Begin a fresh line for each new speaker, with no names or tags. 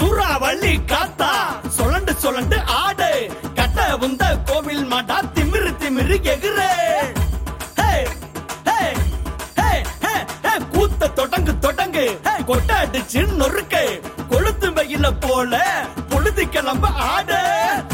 சூறாவளி காத்தா சொலண்டு சொலண்டு ஆடு கட்ட உந்த கோவில் மாட்டா திமிரு திமிரு எகுரு கூத்த தொடங்கு தொடங்கு கொட்டாடிச்சு நொறுக்கு கொளுத்து வெயில போல பொழுது கிளம்ப ஆடு